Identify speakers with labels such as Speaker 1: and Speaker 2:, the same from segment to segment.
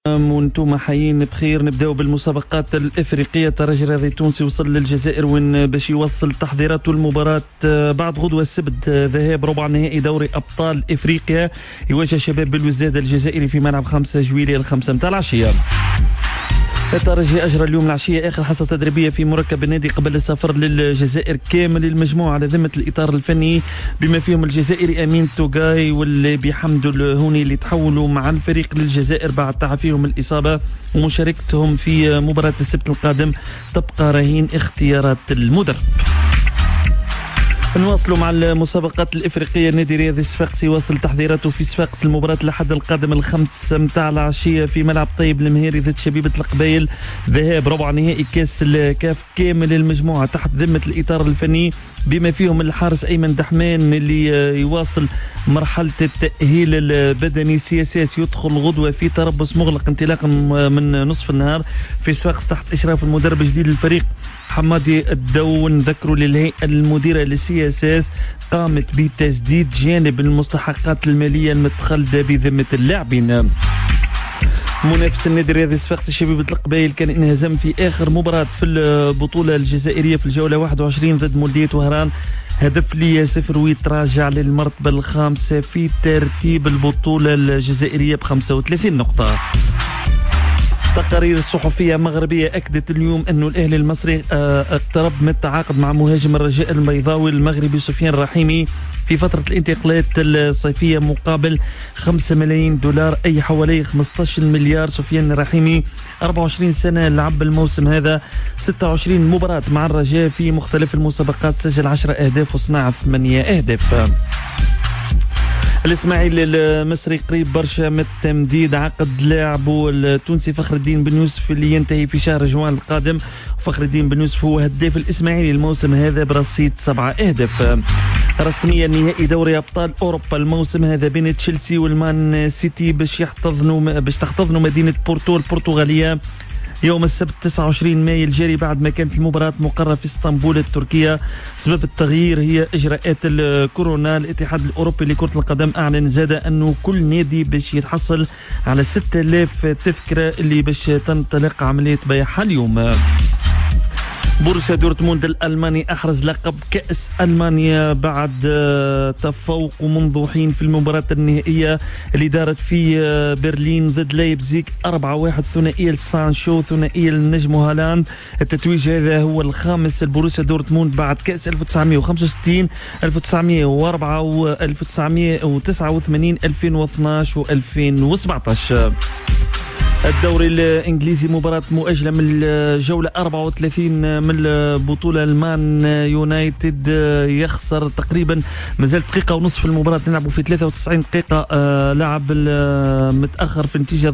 Speaker 1: وانتم حيين بخير. نبداو بالمسابقات الافريقيه. الترجي الرياضي التونسي وصل للجزائر وين باش يوصل تحضيراته المباراه بعد غدوه السبت ذهاب ربع نهائي دوري ابطال افريقيا. يواجه شباب بلوزداد الجزائري في ملعب 5 جويلية 5 متاع العشيه. الترجي أجرى اليوم العشية آخر حصة تدريبية في مركب النادي قبل السفر للجزائر. كامل المجموعة على ذمة الإطار الفني بما فيهم الجزائري أمين توغاي واللي بحمد الهوني اللي تحولوا مع الفريق للجزائر بعد تعافيهم الإصابة، ومشاركتهم في مباراة السبت القادم تبقى رهين اختيارات المدرب. نواصلوا مع المسابقات الإفريقية. النادي الرياضي الصفاقسي واصل تحضيراته في صفاقس المباراة الأحد القادم 5 متاع العشية في ملعب طيب المهيري ضد شبيبة القبائل، ذهاب ربع نهائي كاس الكاف. كامل المجموعة تحت ذمة الإطار الفني بما فيهم الحارس أيمن دحمان اللي يواصل مرحلة التأهيل البدني. CSS يدخل غدوة في تربص مغلق انطلاقا من نصف النهار في صفاقس تحت إشراف المدرب الجديد للفريق حمادي الدون. ذكروا للهيئة المديرة للCSS قامت بتسديد جانب المستحقات المالية المتخلدة بذمة اللاعبين. منافس النادي الرياضي الصفاقسي شبيبة القبائل كان انهزم في آخر مباراة في البطولة الجزائرية في الجولة 21 ضد مولودية وهران هدف ل0 ويتراجع للمرتبة الخامسة في ترتيب البطولة الجزائرية ب35 نقطة. تقارير صحفية مغربية أكدت اليوم أنه الأهلي المصري اقترب من التعاقد مع مهاجم الرجاء البيضاوي المغربي سفيان الرحيمي في فترة الانتقالات الصيفية مقابل 5 ملايين دولار أي حوالي 15 مليار. سفيان الرحيمي 24 سنة، لعب الموسم هذا 26 مباراة مع الرجاء في مختلف المسابقات، سجل 10 أهداف وصنع 8 أهداف. الإسماعيلي المصري قريب برشا من التمديد عقد لاعبه التونسي فخر الدين بن يوسف اللي ينتهي في شهر جوان القادم. فخر الدين بن يوسف هو هداف الإسماعيلي الموسم هذا برصيد 7 أهداف. رسميا نهائي دوري أبطال أوروبا الموسم هذا بين تشيلسي والمان سيتي باش تحتضنوا مدينة بورتو البرتغالية يوم السبت 29 مايو الجاري بعد ما كانت المباراة مقررة في اسطنبول التركية. سبب التغيير هي إجراءات الكورونا. الاتحاد الأوروبي لكرة القدم أعلن زاد أنه كل نادي باش يتحصل على 6000 تذكرة اللي باش تنطلق عملية بيعها اليوم. بورسيا دورتموند الألماني أحرز لقب كأس ألمانيا بعد تفوق منذ حين في المباراة النهائية اللي دارت في برلين ضد لايبزيغ 4-1. ثنائية سانشو، ثنائية النجم هالاند. التتويج هذا هو الخامس لبورسيا دورتموند بعد كأس 1965 1904 1989 2012 و2017. الدوري الانجليزي مباراة مؤجلة من الجولة 34 من البطولة. المان يونايتد يخسر تقريبا، مازال دقيقة ونصف في المباراة نلعبوا في 93 دقيقة. لعب متأخر في النتيجة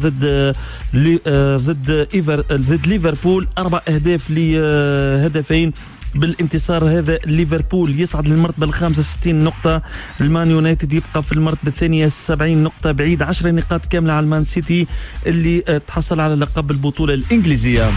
Speaker 1: ضد ليفربول 4 أهداف لهدفين. بالانتصار هذا ليفربول يصعد للمرتبة الخامسة 60 نقطة. المان يونايتد يبقى في المرتبة الثانية 70 نقطة، بعيد 10 نقاط كاملة على المان سيتي اللي تحصل على لقب البطولة الإنجليزية.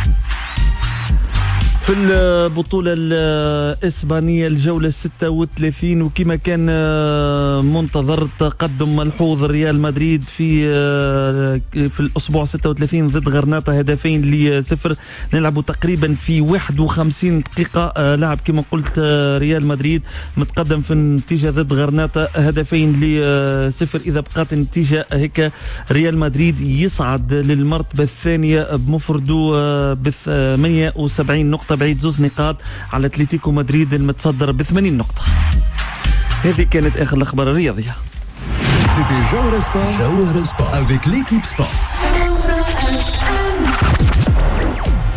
Speaker 1: في البطولة الإسبانية الجولة 36 وكما كان منتظر تقدم ملحوظ ريال مدريد في الأسبوع 36 ضد غرناطة 2-0. نلعبوا تقريبا في 51 دقيقة. لعب كما قلت ريال مدريد متقدم في النتيجة ضد غرناطة 2-0. إذا بقات النتيجة هيك ريال مدريد يصعد للمرتبة الثانية بمفرده ب 78 نقطة، بعيد 2 نقاط على اتلتيكو مدريد المتصدر ب80 نقطة. هذه كانت آخر الأخبار الرياضية.
Speaker 2: C'était Jawhara Sport avec l'équipe Sport.